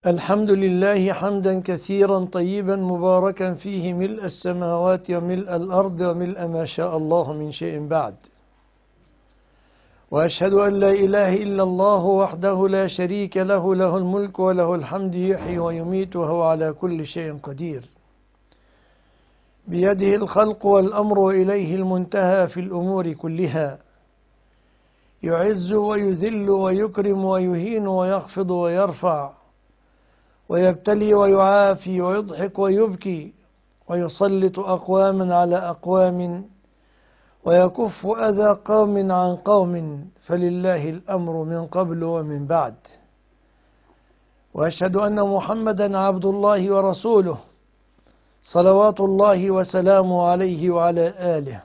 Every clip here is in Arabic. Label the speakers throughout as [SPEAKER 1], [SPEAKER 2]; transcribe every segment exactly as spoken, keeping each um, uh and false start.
[SPEAKER 1] الحمد لله حمدا كثيرا طيبا مباركا فيه ملء السماوات وملء الأرض وملء ما شاء الله من شيء بعد. وأشهد أن لا إله إلا الله وحده لا شريك له، له الملك وله الحمد، يحيي ويميت وهو على كل شيء قدير. بيده الخلق والأمر وإليه المنتهى في الأمور كلها. يعز ويذل ويكرم ويهين ويخفض ويرفع، ويبتلي ويعافي ويضحك ويبكي، ويسلط أقواما على أقوام، ويكف أذى قوم عن قوم، فلله الأمر من قبل ومن بعد. وأشهد أن محمدا عبد الله ورسوله، صلوات الله وسلامه عليه وعلى آله.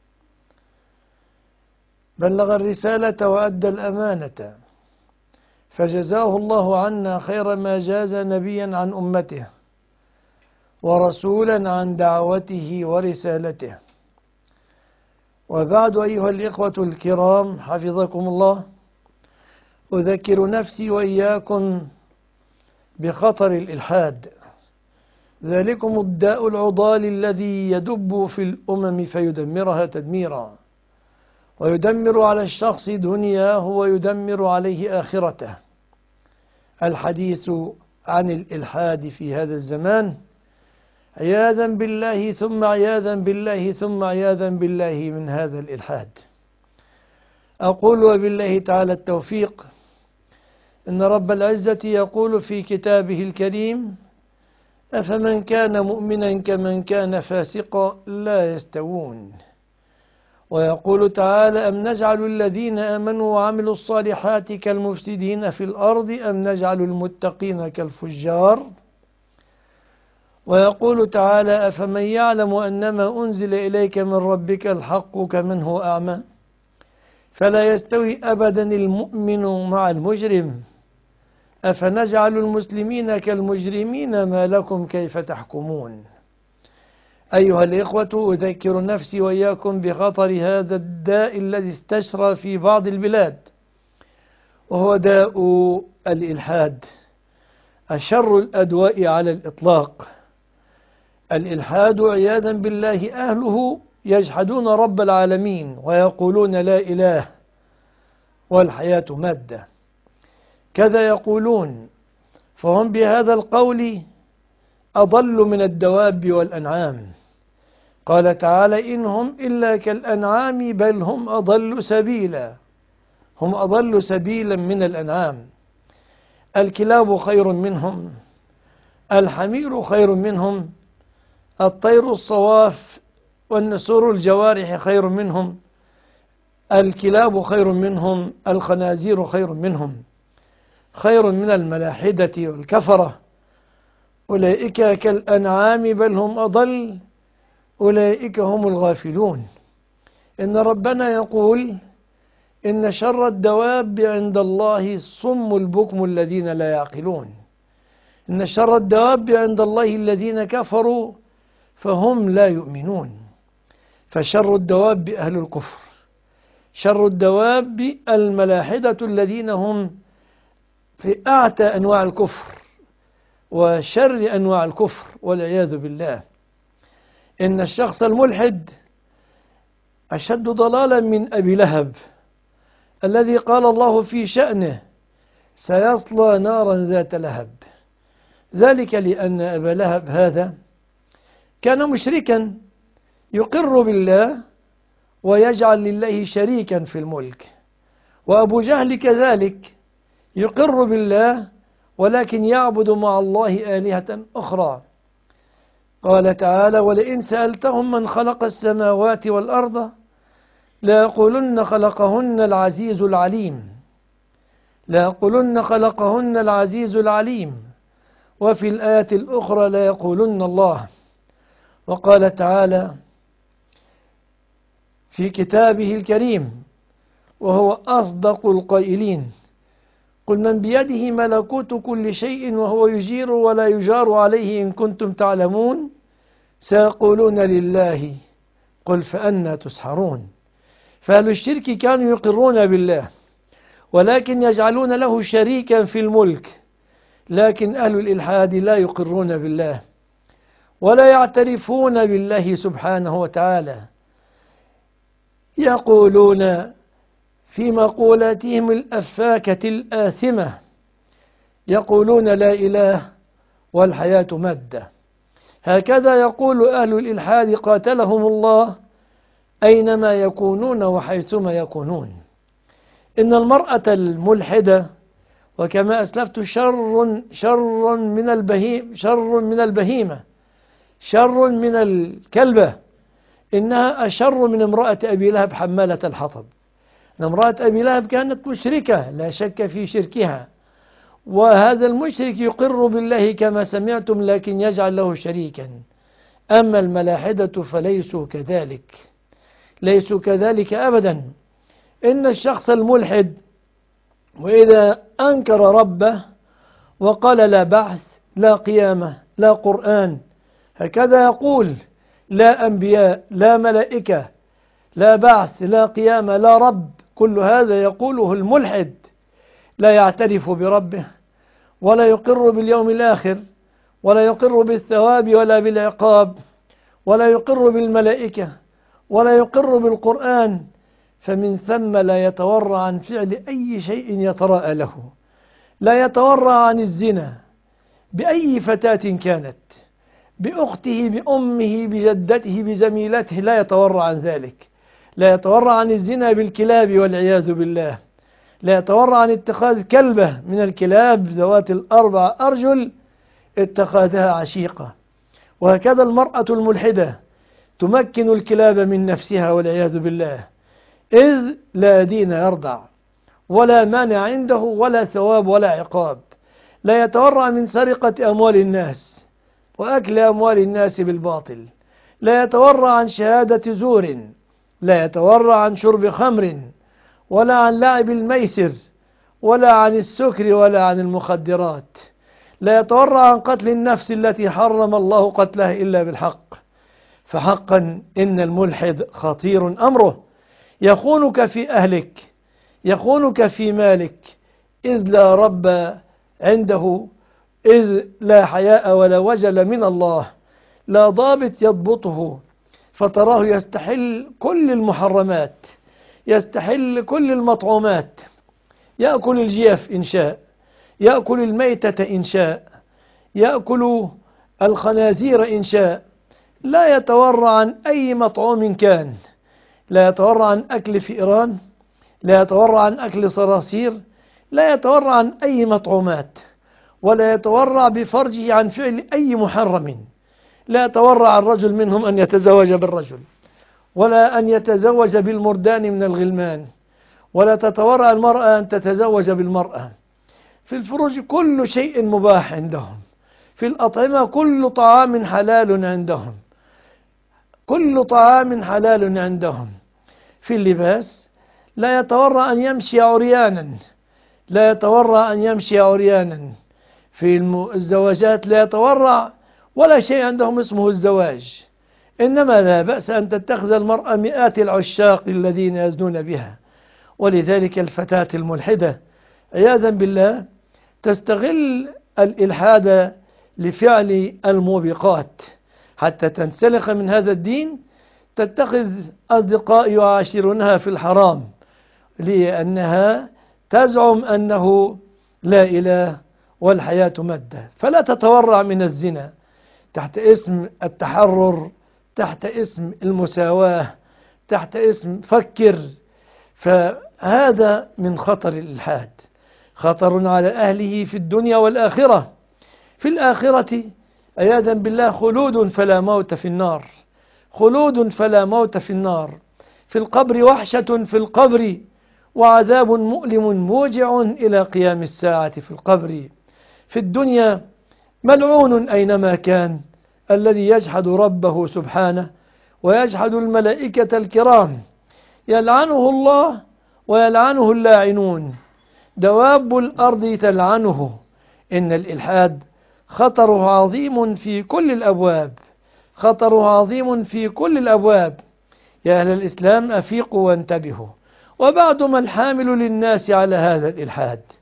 [SPEAKER 1] بلغ الرسالة وأدى الأمانة، فجزاه الله عنا خير ما جاز نبيا عن أمته، ورسولا عن دعوته ورسالته. وبعد، أيها الإخوة الكرام، حفظكم الله، أذكر نفسي وإياكم بخطر الإلحاد، ذلكم الداء العضال الذي يدب في الأمم فيدمرها تدميرا، ويدمر على الشخص دنياه ويدمر عليه آخرته. الحديث عن الإلحاد في هذا الزمان، عياذا بالله ثم عياذا بالله ثم عياذا بالله من هذا الإلحاد. أقول وبالله تعالى التوفيق، إن رب العزة يقول في كتابه الكريم: أفمن كان مؤمنا كمن كان فاسقا لا يستوون. ويقول تعالى: أم نجعل الذين آمنوا وعملوا الصالحات كالمفسدين في الأرض أم نجعل المتقين كالفجار. ويقول تعالى: أفمن يعلم أنما أنزل إليك من ربك الحق كمن هو أعمى. فلا يستوي أبدا المؤمن مع المجرم. أفنجعل المسلمين كالمجرمين ما لكم كيف تحكمون. أيها الإخوة، أذكر نفسي وإياكم بخطر هذا الداء الذي استشرى في بعض البلاد، وهو داء الإلحاد، أشر الأدواء على الإطلاق. الإلحاد عياذا بالله أهله يجحدون رب العالمين ويقولون لا إله والحياة مادة، كذا يقولون، فهم بهذا القول أضل من الدواب والأنعام. قال تعالى: إنهم إلا كالأنعام بل هم أضل سبيلا. هم أضل سبيلا من الأنعام. الكلاب خير منهم، الحمير خير منهم، الطير الصواف والنسور الجوارح خير منهم، الكلاب خير منهم، الخنازير خير منهم، خير من الملاحدة والكفرة. أولئك كالأنعام بل هم أضل، أولئك هم الغافلون. إن ربنا يقول: إن شر الدواب عند الله الصم البكم الذين لا يعقلون. إن شر الدواب عند الله الذين كفروا فهم لا يؤمنون. فشر الدواب أهل الكفر، شر الدواب الملاحدة الذين هم في أعتى أنواع الكفر وشر أنواع الكفر والعياذ بالله. إن الشخص الملحد أشد ضلالا من أبي لهب، الذي قال الله في شأنه: سيصلى نارا ذات لهب. ذلك لأن أبا لهب هذا كان مشركا يقر بالله ويجعل لله شريكا في الملك. وأبو جهل كذلك يقر بالله ولكن يعبد مع الله آلهة أخرى. قال تعالى: ولئن سألتهم من خلق السماوات والأرض ليقولن خلقهن العزيز العليم. ليقولن خلقهن العزيز العليم. وفي الآية الأخرى ليقولن الله. وقال تعالى في كتابه الكريم وهو أصدق القائلين: قل من بيده ملكوت كل شيء وهو يجير ولا يجار عليه إن كنتم تعلمون. سيقولون لله قل فأنى تسحرون. فأهل الشرك كانوا يقرون بالله ولكن يجعلون له شريكا في الملك، لكن أهل الإلحاد لا يقرون بالله ولا يعترفون بالله سبحانه وتعالى، يقولون في مقولاتهم الأفاكة الآثمة، يقولون لا إله والحياة مادة. هكذا يقول أهل الإلحاد قاتلهم الله أينما يكونون وحيثما يكونون. إن المرأة الملحدة، وكما أسلفت شر شر من البهيم شر من البهيمة شر من الكلبة، إنها أشر من امرأة أبي لهب حمالة الحطب. امرأة أبي لهب كانت مشركة لا شك في شركها، وهذا المشرك يقر بالله كما سمعتم لكن يجعل له شريكا. أما الملاحدة فليسوا كذلك، ليسوا كذلك أبدا. إن الشخص الملحد وإذا أنكر ربه وقال لا بعث لا قيامة لا قرآن، هكذا يقول لا أنبياء لا ملائكة لا بعث لا قيامة لا رب، كل هذا يقوله الملحد، لا يعترف بربه ولا يقر باليوم الآخر ولا يقر بالثواب ولا بالعقاب ولا يقر بالملائكة ولا يقر بالقرآن، فمن ثم لا يتورع عن فعل أي شيء يتراءى له، لا يتورع عن الزنا بأي فتاة كانت، بأخته بأمه بجدته بزميلته، لا يتورع عن ذلك، لا يتورع عن الزنا بالكلاب والعياذ بالله، لا يتورع عن اتخاذ كلبة من الكلاب ذوات الأربع أرجل اتخذها عشيقة. وهكذا المرأة الملحدة تمكن الكلاب من نفسها والعياذ بالله، إذ لا دين يرضع ولا مانع عنده ولا ثواب ولا عقاب. لا يتورع من سرقة أموال الناس وأكل أموال الناس بالباطل، لا يتورع عن شهادة زور، لا يتورع عن شرب خمر ولا عن لعب الميسر ولا عن السكر ولا عن المخدرات، لا يتورع عن قتل النفس التي حرم الله قتلها إلا بالحق. فحقا إن الملحد خطير أمره، يخونك في أهلك، يخونك في مالك، إذ لا رب عنده، إذ لا حياء ولا وجل من الله، لا ضابط يضبطه، فتراه يستحل كل المحرمات، يستحل كل المطعومات، يأكل الجيف إن شاء، يأكل الميتة إن شاء، يأكل الخنازير إن شاء، لا يتورع عن أي مطعوم كان، لا يتورع عن أكل فئران، لا يتورع عن أكل صراصير، لا يتورع عن أي مطعومات، ولا يتورع بفرجه عن فعل أي محرم. لا يتورع الرجل منهم أن يتزوج بالرجل، ولا أن يتزوج بالمردان من الغلمان، ولا تتورع المرأة أن تتزوج بالمرأة. في الفروج كل شيء مباح عندهم، في الأطعمة كل طعام حلال عندهم، كل طعام حلال عندهم. في اللباس لا يتورع أن يمشي عريانا، لا يتورع أن يمشي عريانا. في الزواجات لا يتورع، ولا شيء عندهم اسمه الزواج، إنما لا بأس أن تتخذ المرأة مئات العشاق الذين يزنون بها. ولذلك الفتاة الملحدة عياذا بالله تستغل الإلحاد لفعل الموبقات حتى تنسلخ من هذا الدين، تتخذ أصدقاء يعاشرونها في الحرام لأنها تزعم أنه لا إله والحياة مادة، فلا تتورع من الزنا تحت اسم التحرر، تحت اسم المساواة، تحت اسم فكر. فهذا من خطر الإلحاد، خطر على أهله في الدنيا والآخرة. في الآخرة عياذا بالله خلود فلا موت في النار، خلود فلا موت في النار. في القبر وحشة في القبر، وعذاب مؤلم موجع إلى قيام الساعة في القبر. في الدنيا ملعون أينما كان الذي يجحد ربه سبحانه ويجحد الملائكة الكرام، يلعنه الله ويلعنه اللاعنون، دواب الأرض تلعنه. إن الإلحاد خطره عظيم في كل الأبواب، خطره عظيم في كل الأبواب. يا أهل الإسلام أفيقوا وانتبهوا. وبعد ما الحامل للناس على هذا الإلحاد،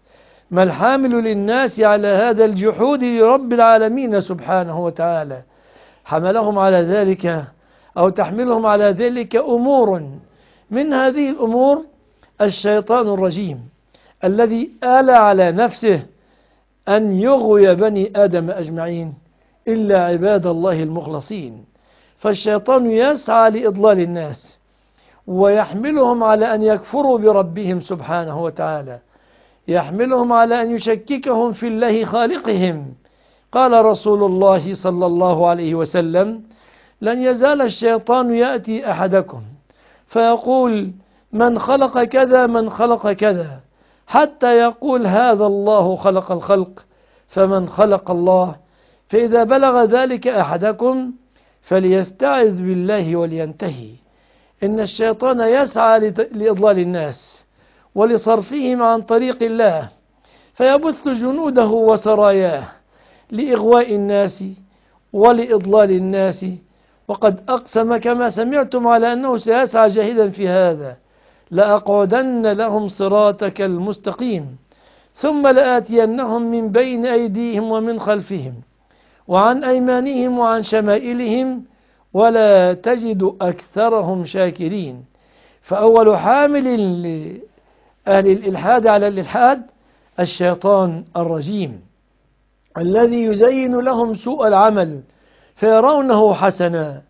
[SPEAKER 1] ما الحامل للناس على هذا الجحود لرب العالمين سبحانه وتعالى؟ حملهم على ذلك أو تحملهم على ذلك أمور، من هذه الأمور الشيطان الرجيم الذي آل على نفسه أن يغوي بني آدم أجمعين إلا عباد الله المخلصين. فالشيطان يسعى لإضلال الناس ويحملهم على أن يكفروا بربهم سبحانه وتعالى، يحملهم على أن يشككهم في الله خالقهم. قال رسول الله صلى الله عليه وسلم: لن يزال الشيطان يأتي أحدكم فيقول من خلق كذا من خلق كذا، حتى يقول هذا الله خلق الخلق فمن خلق الله. فإذا بلغ ذلك أحدكم فليستعذ بالله ولينتهي. إن الشيطان يسعى لإضلال الناس ولصرفهم عن طريق الله، فيبث جنوده وسراياه لإغواء الناس ولإضلال الناس، وقد أقسم كما سمعتم على أنه سيسعى جاهدا في هذا: لأقعدن لهم صراطك المستقيم ثم لآتينهم من بين أيديهم ومن خلفهم وعن أيمانهم وعن شمائلهم ولا تجد أكثرهم شاكرين. فأول حامل لأهل الإلحاد على الإلحاد الشيطان الرجيم الذي يزين لهم سوء العمل فيرونه حسنا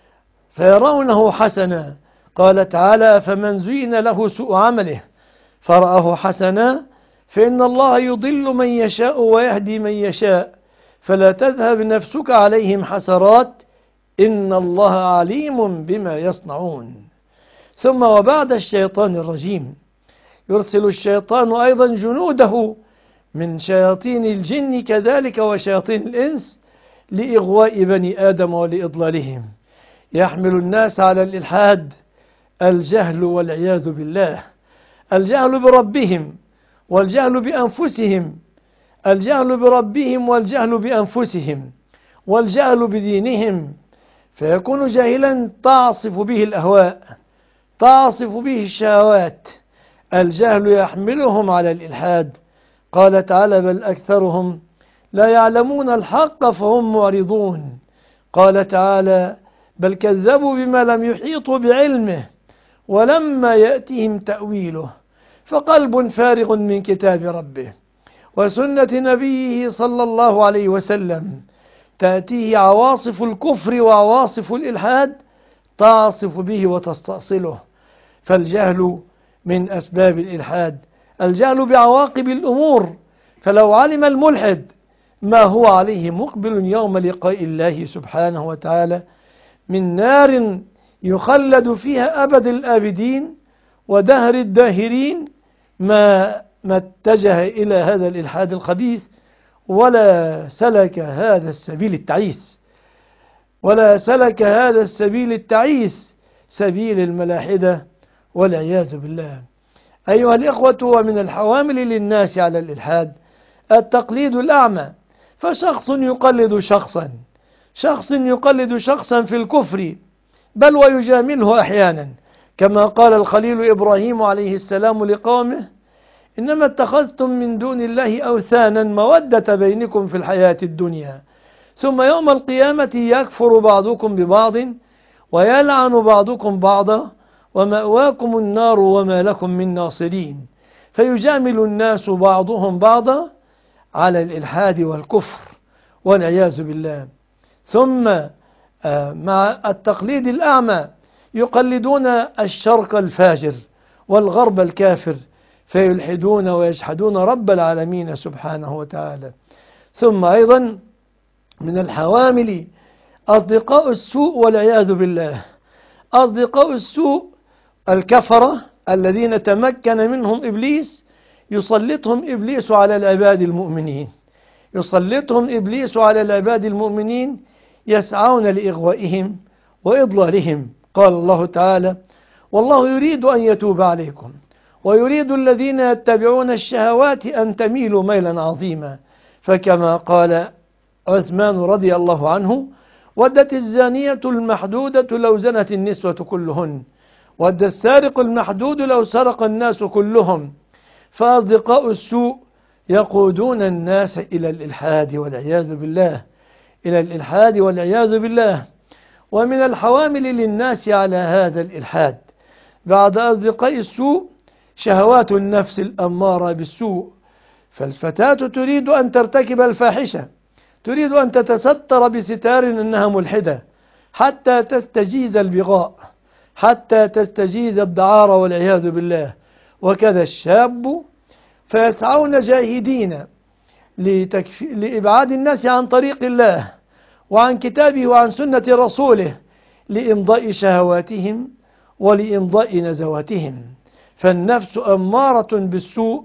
[SPEAKER 1] فيرونه حسنا قال تعالى: فمن زين له سوء عمله فرآه حسنا فإن الله يضل من يشاء ويهدي من يشاء فلا تذهب نفسك عليهم حسرات إن الله عليم بما يصنعون. ثم وبعد الشيطان الرجيم يرسل الشيطان أيضا جنوده من شياطين الجن كذلك وشياطين الإنس لإغواء بني آدم ولإضلالهم. يحمل الناس على الإلحاد الجهل والعياذ بالله، الجهل بربهم والجهل بأنفسهم، الجهل بربهم والجهل بأنفسهم والجهل بدينهم، فيكون جاهلا تعصف به الأهواء، تعصف به الشهوات. الجهل يحملهم على الإلحاد. قال تعالى: بل أكثرهم لا يعلمون الحق فهم معرضون. قال تعالى: بل كذبوا بما لم يحيطوا بعلمه ولما يأتهم تأويله فقلب فارغ من كتاب ربه وسنة نبيه صلى الله عليه وسلم تأتيه عواصف الكفر وعواصف الإلحاد تعصف به وتستأصله. فالجهل من أسباب الإلحاد، الجهل بعواقب الأمور. فلو علم الملحد ما هو عليه مقبل يوم لقاء الله سبحانه وتعالى من نار يخلد فيها أبد الآبدين ودهر الداهرين ما ما اتجه إلى هذا الإلحاد الخبيث ولا سلك هذا السبيل التعيس ولا سلك هذا السبيل التعيس سبيل الملاحدة والعياذ بالله. أيها الإخوة، ومن الحوامل للناس على الإلحاد التقليد الأعمى. فشخص يقلد شخصا شخص يقلد شخصا في الكفر بل ويجامله أحيانا، كما قال الخليل إبراهيم عليه السلام لقومه: إنما اتخذتم من دون الله أوثانا مودة بينكم في الحياة الدنيا ثم يوم القيامة يكفر بعضكم ببعض ويلعن بعضكم بعضا ومأواكم النار وما لكم من ناصرين. فيجامل الناس بعضهم بعضا على الإلحاد والكفر والعياذ بالله. ثم مع التقليد الأعمى يقلدون الشرق الفاجر والغرب الكافر فيلحدون ويجحدون رب العالمين سبحانه وتعالى. ثم أيضا من الحوامل أصدقاء السوء والعياذ بالله. أصدقاء السوء الكفرة الذين تمكن منهم إبليس، يسلطهم إبليس على العباد المؤمنين يسلطهم إبليس على العباد المؤمنين يسعون لإغوائهم وإضلالهم. قال الله تعالى: والله يريد أن يتوب عليكم ويريد الذين يتبعون الشهوات أن تميلوا ميلا عظيما. فكما قال عثمان رضي الله عنه: ودت الزانية المحدودة لو زنت النسوة كلهن، ود السارق المحدود لو سرق الناس كلهم. فأصدقاء السوء يقودون الناس إلى الإلحاد والعياذ بالله، إلى الإلحاد والعياذ بالله. ومن الحوامل للناس على هذا الإلحاد بعد أصدقاء السوء شهوات النفس الأمارة بالسوء. فالفتاة تريد أن ترتكب الفاحشة، تريد أن تتستر بستار أنها ملحدة حتى تستجيز البغاء، حتى تستجيز الدعارة والعياذ بالله. وكذا الشاب فيسعون جاهدين لتكف... لإبعاد الناس عن طريق الله وعن كتابه وعن سنة رسوله لإمضاء شهواتهم ولإمضاء نزواتهم. فالنفس أمارة بالسوء،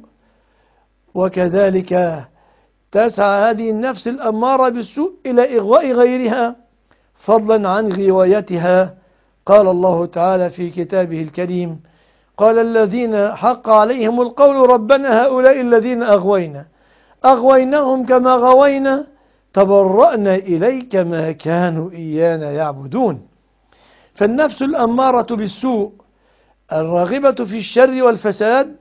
[SPEAKER 1] وكذلك تسعى هذه النفس الأمارة بالسوء إلى إغواء غيرها فضلا عن غوايتها. قال الله تعالى في كتابه الكريم: قال الذين حق عليهم القول ربنا هؤلاء الذين أغوينا أغويناهم كما غوينا تبرأنا إليك ما كانوا إيانا يعبدون. فالنفس الأمارة بالسوء الراغبة في الشر والفساد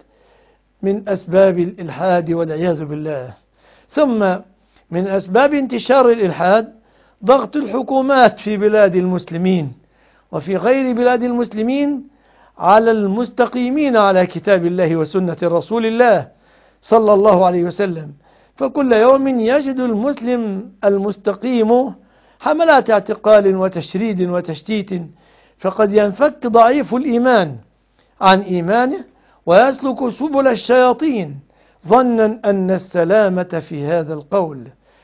[SPEAKER 1] من أسباب الإلحاد والعياذ بالله. ثم من أسباب انتشار الإلحاد ضغط الحكومات في بلاد المسلمين وفي غير بلاد المسلمين على المستقيمين على كتاب الله وسنة رسول الله صلى الله عليه وسلم. فكل يوم يجد المسلم المستقيم حملات اعتقال وتشريد وتشتيت، فقد ينفك ضعيف الإيمان عن إيمانه ويسلك سبل الشياطين ظنا أن السلامة في هذا القول،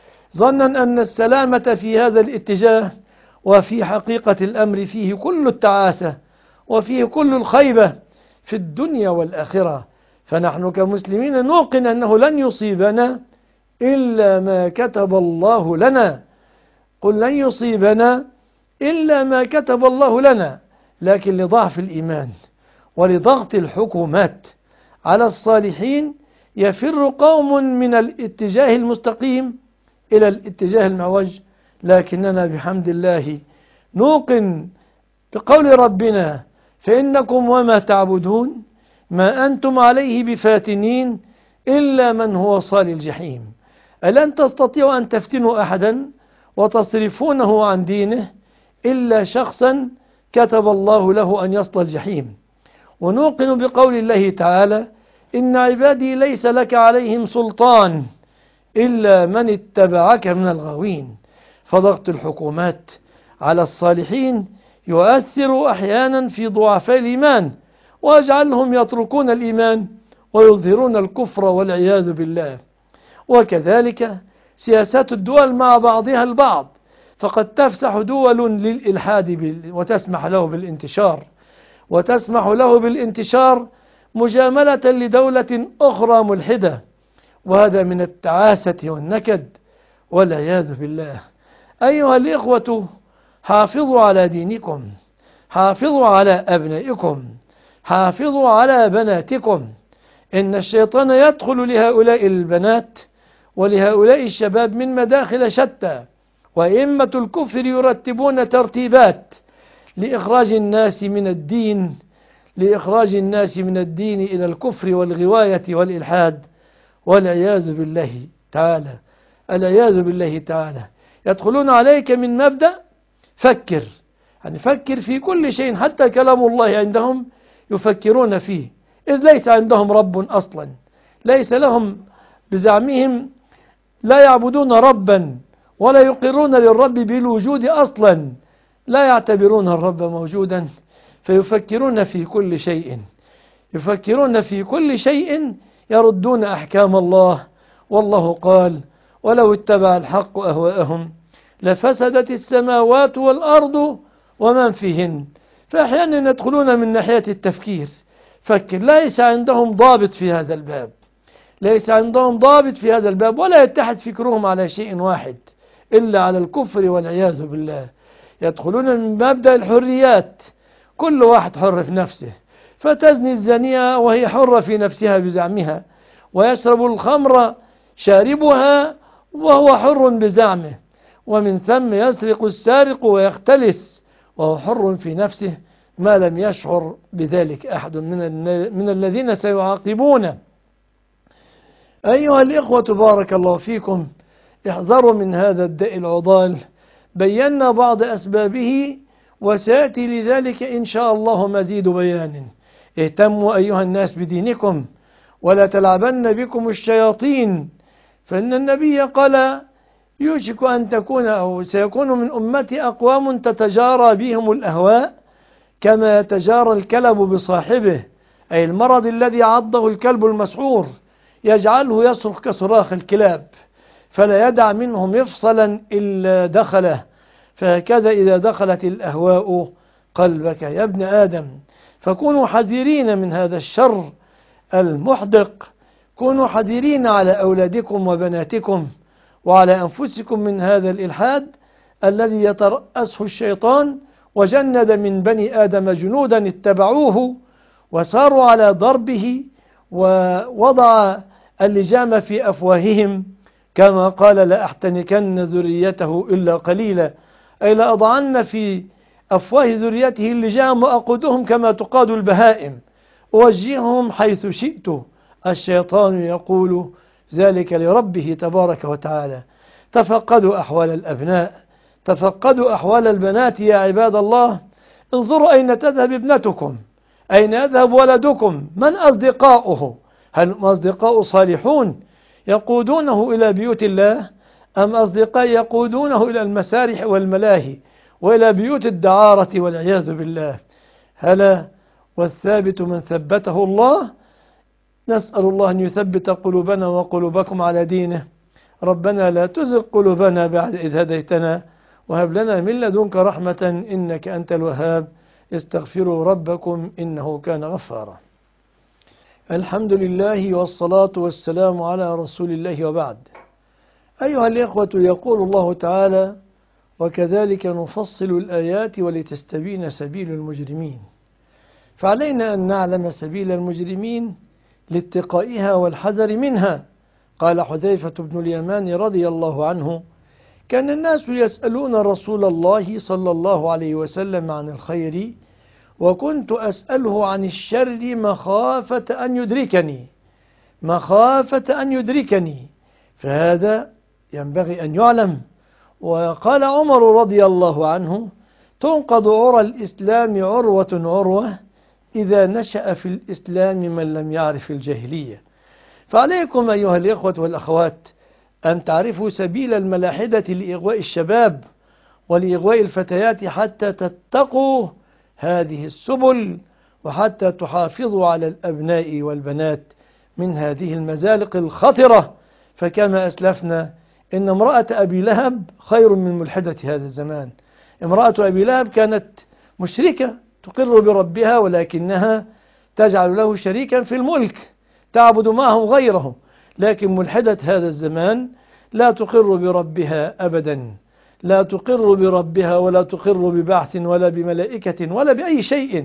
[SPEAKER 1] ظنا أن السلامة في هذا الاتجاه، وفي حقيقة الأمر فيه كل التعاسة وفيه كل الخيبة في الدنيا والآخرة. فنحن كمسلمين نوقن أنه لن يصيبنا إلا ما كتب الله لنا، قل لن يصيبنا إلا ما كتب الله لنا، لكن لضعف الإيمان ولضغط الحكومات على الصالحين يفر قوم من الاتجاه المستقيم إلى الاتجاه المعوج. لكننا بحمد الله نوقن بقول ربنا: فإنكم وما تعبدون ما أنتم عليه بفاتنين إلا من هو صال الجحيم. ألن تستطيعوا أن تفتنوا أحدا وتصرفونه عن دينه إلا شخصا كتب الله له أن يصل الجحيم. ونوقن بقول الله تعالى: إن عبادي ليس لك عليهم سلطان إلا من اتبعك من الغاوين. فضغط الحكومات على الصالحين يؤثر أحيانا في ضعفاء الإيمان ويجعلهم يتركون الإيمان ويظهرون الكفر والعياذ بالله. وكذلك سياسات الدول مع بعضها البعض، فقد تفسح دول للإلحاد وتسمح له بالانتشار وتسمح له بالانتشار مجاملة لدولة أخرى ملحدة، وهذا من التعاسة والنكد والعياذ بالله. أيها الإخوة، حافظوا على دينكم، حافظوا على أبنائكم، حافظوا على بناتكم. إن الشيطان يدخل لهؤلاء البنات ولهؤلاء الشباب من مداخل شتى، وأئمة الكفر يرتبون ترتيبات لإخراج الناس من الدين لإخراج الناس من الدين إلى الكفر والغواية والإلحاد والعياذ بالله تعالى. العياذ بالله تعالى. يدخلون عليك من مبدأ فكر، يعني فكر في كل شيء، حتى كلام الله عندهم يفكرون فيه، إذ ليس عندهم رب أصلا، ليس لهم بزعمهم، لا يعبدون ربا ولا يقرون للرب بالوجود أصلا، لا يعتبرون الرب موجودا، فيفكرون في كل شيء يفكرون في كل شيء يردون أحكام الله. والله قال: ولو اتبع الحق أهواءهم لفسدت السماوات والأرض ومن فيهن. فأحيانا يدخلون من ناحية التفكير، فكر، ليس عندهم ضابط في هذا الباب، ليس عندهم ضابط في هذا الباب، ولا يتحد فكرهم على شيء واحد إلا على الكفر والعياذ بالله. يدخلون من مبدأ الحريات، كل واحد حر في نفسه، فتزني الزانية وهي حرة في نفسها بزعمها، ويشرب الخمر شاربها وهو حر بزعمه، ومن ثم يسرق السارق ويختلس وهو حر في نفسه ما لم يشعر بذلك أحد من من الذين سيعاقبون. أيها الإخوة بارك الله فيكم، احذروا من هذا الداء العضال. بينا بعض أسبابه وسيأتي لذلك إن شاء الله مزيد بيان. اهتموا أيها الناس بدينكم ولا تلعبن بكم الشياطين، فإن النبي قال يوشك أن تكون أو سيكون من أمتي أقوام تتجارى بهم الأهواء كما يتجارى الكلب بصاحبه، أي المرض الذي عضه الكلب المسعور يجعله يصرخ كصراخ الكلاب فلا يدع منه مفصلا إلا دخله. فهكذا إذا دخلت الأهواء قلبك يا ابن آدم، فكونوا حذرين من هذا الشر المحدق. كونوا حذرين على أولادكم وبناتكم وعلى أنفسكم من هذا الإلحاد الذي يترأسه الشيطان، وجند من بني آدم جنودا اتبعوه وساروا على ضربه ووضع اللجام في أفواههم كما قال لأحتنكن ذريته إلا قليلا، أي لأضعن في أفواه ذريته اللجام وأقودهم كما تقاد البهائم أوجههم حيث شئت. الشيطان يقول ذلك لربه تبارك وتعالى. تفقدوا أحوال الأبناء، تفقدوا أحوال البنات يا عباد الله. انظروا أين تذهب ابنتكم، أين يذهب ولدكم، من أصدقاؤه؟ هل هم أصدقاء صالحون يقودونه إلى بيوت الله، أم أصدقاء يقودونه إلى المسارح والملاهي وإلى بيوت الدعارة والعياذ بالله؟ هلا والثابت من ثبته الله. نسأل الله أن يثبت قلوبنا وقلوبكم على دينه. ربنا لا تزغ قلوبنا بعد إذ هديتنا وهب لنا من لدنك رحمة إنك أنت الوهاب. استغفروا ربكم إنه كان غفارا. الحمد لله والصلاة والسلام على رسول الله وبعد. أيها الإخوة، يقول الله تعالى: وكذلك نفصل الآيات ولتستبين سبيل المجرمين. فعلينا أن نعلم سبيل المجرمين لاتقائها والحذر منها. قال حذيفة بن اليمان رضي الله عنه: كان الناس يسألون رسول الله صلى الله عليه وسلم عن الخير وكنت أسأله عن الشر مخافة أن يدركني مخافة أن يدركني فهذا ينبغي أن يعلم. وقال عمر رضي الله عنه: تنقض عرى الإسلام عروة عروة إذا نشأ في الإسلام من لم يعرف الجاهلية. فعليكم أيها الإخوة والأخوات أن تعرفوا سبيل الملاحدة لإغواء الشباب ولإغواء الفتيات حتى تتقوا هذه السبل وحتى تحافظوا على الأبناء والبنات من هذه المزالق الخطرة. فكما أسلفنا إن امرأة أبي لهب خير من ملحدة هذا الزمان. امرأة أبي لهب كانت مشركة تقر بربها ولكنها تجعل له شريكا في الملك تعبد معه غيره، لكن ملحدة هذا الزمان لا تقر بربها أبدا، لا تقر بربها ولا تقر ببعث ولا بملائكة ولا بأي شيء.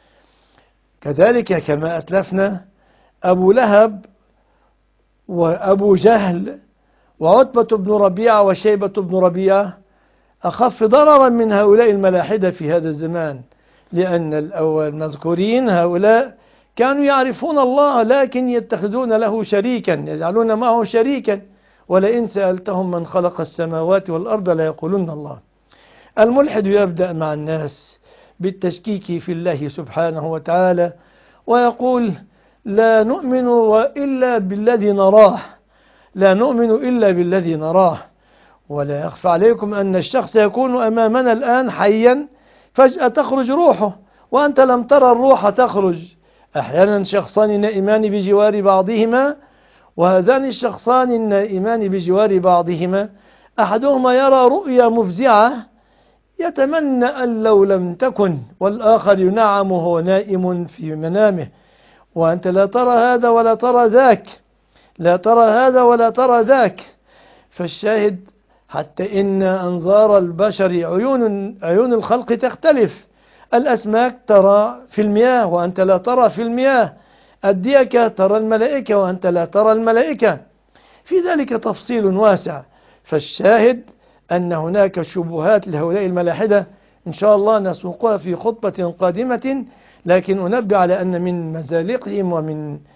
[SPEAKER 1] كذلك كما أسلفنا أبو لهب وأبو جهل وعتبة بن ربيعة وشيبة بن ربيعة أخف ضررا من هؤلاء الملاحدة في هذا الزمان، لأن الأول المذكورين هؤلاء كانوا يعرفون الله لكن يتخذون له شريكا، يجعلون معه شريكا، ولئن سألتهم من خلق السماوات والأرض لا يقولون الله. الملحد يبدأ مع الناس بالتشكيك في الله سبحانه وتعالى ويقول: لا نؤمن إلا بالذي نراه، لا نؤمن إلا بالذي نراه. ولا يخفى عليكم أن الشخص يكون أمامنا الآن حيا فجأة تخرج روحه وأنت لم ترى الروح تخرج. أحيانا شخصان نائمان بجوار بعضهما، وهذان الشخصان النائمان بجوار بعضهما أحدهما يرى رؤيا مفزعة يتمنى أن لو لم تكن، والآخر ينعم وهو نائم في منامه، وأنت لا ترى هذا ولا ترى ذاك، لا ترى هذا ولا ترى ذاك. فالشاهد حتى إن أنظار البشر عيون عيون الخلق تختلف. الأسماك ترى في المياه وأنت لا ترى في المياه، الديكة ترى الملائكة وأنت لا ترى الملائكة، في ذلك تفصيل واسع. فالشاهد أن هناك شبهات لهؤلاء الملاحدة إن شاء الله نسوقها في خطبة قادمة، لكن أنبه على أن من مزالقهم ومن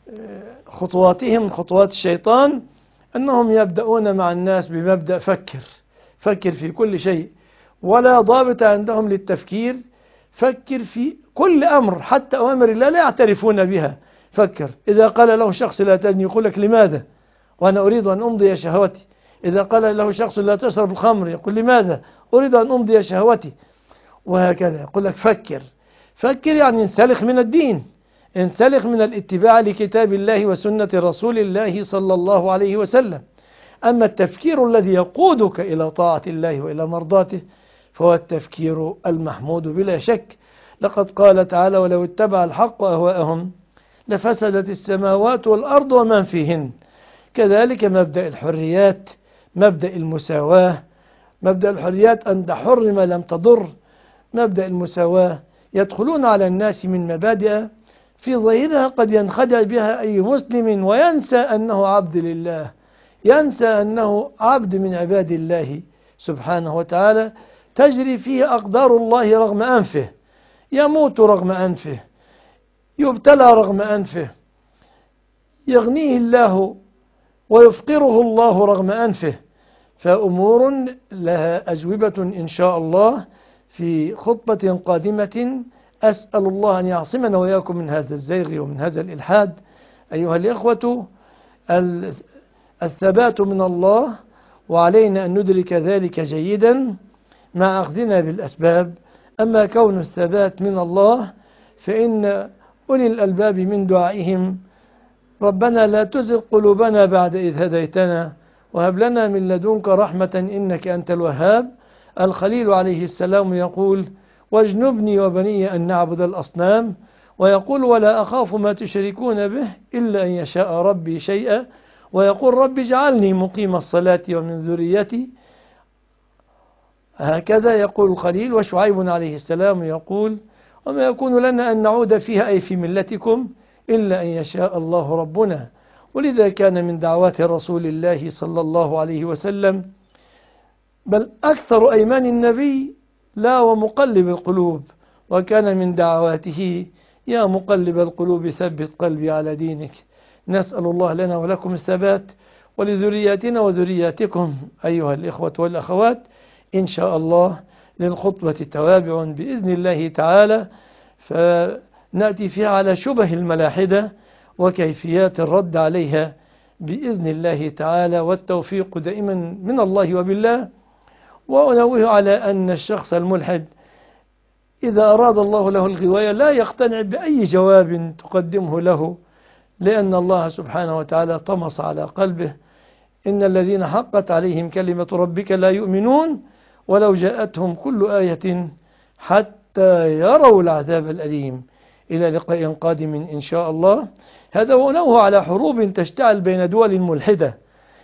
[SPEAKER 1] خطواتهم خطوات الشيطان أنهم يبدأون مع الناس بمبدأ فكر فكر في كل شيء، ولا ضابط عندهم للتفكير. فكر في كل أمر، حتى أوامر الله لا يعترفون بها. فكر إذا قال له شخص لا تزني يقول لك لماذا وأنا أريد أن أمضي شهوتي. إذا قال له شخص لا تشرب الخمر يقول لماذا أريد أن أمضي شهوتي. وهكذا يقول لك فكر. فكر يعني انسلخ من الدين، انسلخ من الاتباع لكتاب الله وسنة رسول الله صلى الله عليه وسلم. أما التفكير الذي يقودك إلى طاعة الله وإلى مرضاته فهو التفكير المحمود بلا شك. لقد قال تعالى: ولو اتبع الحق أهواءهم لفسدت السماوات والأرض ومن فيهن. كذلك مبدأ الحريات، مبدأ المساواة. مبدأ الحريات أن تحر ما لم تضر. مبدأ المساواة يدخلون على الناس من مبادئ في ظاهرها قد ينخدع بها أي مسلم وينسى أنه عبد لله، ينسى أنه عبد من عباد الله سبحانه وتعالى، تجري فيه أقدار الله رغم أنفه، يموت رغم أنفه، يبتلى رغم أنفه، يغنيه الله ويفقره الله رغم أنفه. فأمور لها أجوبة إن شاء الله في خطبة قادمة. أسأل الله أن يعصمنا وإياكم من هذا الزيغ ومن هذا الإلحاد. أيها الإخوة، الثبات من الله، وعلينا أن ندرك ذلك جيدا مع أخذنا بالأسباب. أما كون الثبات من الله فإن أولي الألباب من دعائهم: ربنا لا تزغ قلوبنا بعد إذ هديتنا وهب لنا من لدنك رحمة إنك أنت الوهاب. الخليل عليه السلام يقول: واجنبني وبني أن نعبد الأصنام. ويقول: ولا أخاف ما تشركون به إلا أن يشاء ربي شيئا. ويقول: رب اجعلني مقيم الصلاة ومن ذريتي. هكذا يقول الخليل. وشعيب عليه السلام يقول: وما يكون لنا أن نعود فيها أي في ملتكم إلا أن يشاء الله ربنا. ولذا كان من دعوات رسول الله صلى الله عليه وسلم، بل أكثر أيمان النبي: لا ومقلب القلوب. وكان من دعواته: يا مقلب القلوب ثبت قلبي على دينك. نسأل الله لنا ولكم الثبات، ولذرياتنا وذرياتكم أيها الإخوة والأخوات. إن شاء الله للخطبة توابع بإذن الله تعالى، فنأتي فيها على شبه الملاحدة وكيفيات الرد عليها بإذن الله تعالى، والتوفيق دائما من الله وبالله. وأنوه على أن الشخص الملحد إذا أراد الله له الغواية لا يقتنع بأي جواب تقدمه له، لأن الله سبحانه وتعالى طمس على قلبه: إن الذين حقت عليهم كلمة ربك لا يؤمنون ولو جاءتهم كل آية حتى يروا العذاب الأليم. إلى لقاء قادم إن شاء الله. هذا ونوه على حروب تشتعل بين دول ملحدة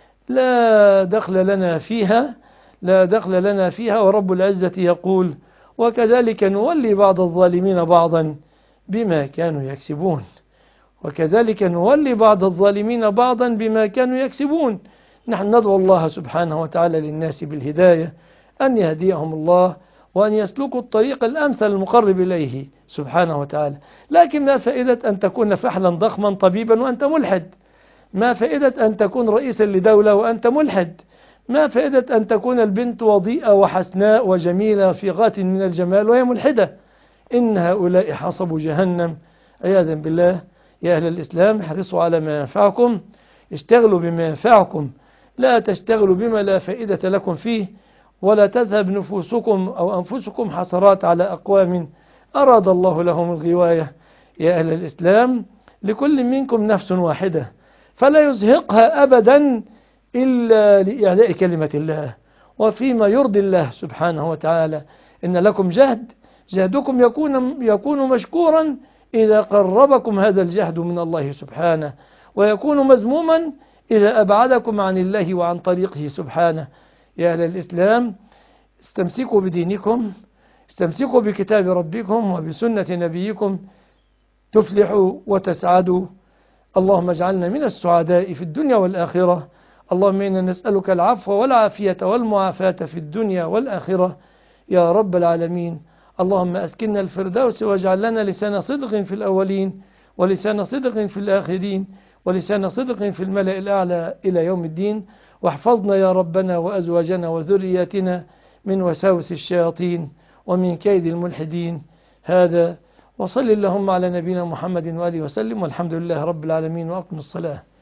[SPEAKER 1] لا دخل لنا فيها لا دخل لنا فيها ورب العزة يقول: وكذلك نولي بعض الظالمين بعضا بما كانوا يكسبون. وكذلك نولي بعض الظالمين بعضا بما كانوا يكسبون. نحن ندعو الله سبحانه وتعالى للناس بالهداية، أن يهديهم الله وأن يسلكوا الطريق الأمثل المقرب إليه سبحانه وتعالى. لكن ما فائدة أن تكون فحلا ضخما طبيبا وأنت ملحد؟ ما فائدة أن تكون رئيسا لدولة وأنت ملحد؟ ما فائدة أن تكون البنت وضيئة وحسناء وجميلة في غاية من الجمال وهي ملحدة؟ إن هؤلاء حصبوا جهنم عياذا بالله. يا أهل الإسلام، احرصوا على ما ينفعكم، اشتغلوا بما ينفعكم، لا تشتغلوا بما لا فائدة لكم فيه، ولا تذهب نفوسكم أو أنفسكم حسرات على أقوام أراد الله لهم الغواية. يا أهل الإسلام، لكل منكم نفس واحدة فلا يزهقها أبدا إلا لإعلاء كلمة الله وفيما يرضي الله سبحانه وتعالى. إن لكم جهد، جهدكم يكون, يكون مشكورا إذا قربكم هذا الجهد من الله سبحانه، ويكون مذموما إذا أبعدكم عن الله وعن طريقه سبحانه. يا أهل الإسلام، استمسكوا بدينكم، استمسكوا بكتاب ربكم وبسنة نبيكم تفلحوا وتسعدوا. اللهم اجعلنا من السعداء في الدنيا والآخرة. اللهم إنا نسألك العفو والعافية والمعافاة في الدنيا والآخرة يا رب العالمين. اللهم أسكننا الفردوس واجعل لنا لسان صدق في الأولين ولسان صدق في الآخرين، ولسان صدق في الملأ الأعلى إلى يوم الدين. واحفظنا يا ربنا وأزواجنا وذرياتنا من وساوس الشياطين ومن كيد الملحدين. هذا وصل اللهم على نبينا محمد وآله وسلم، والحمد لله رب العالمين، وأقم الصلاة.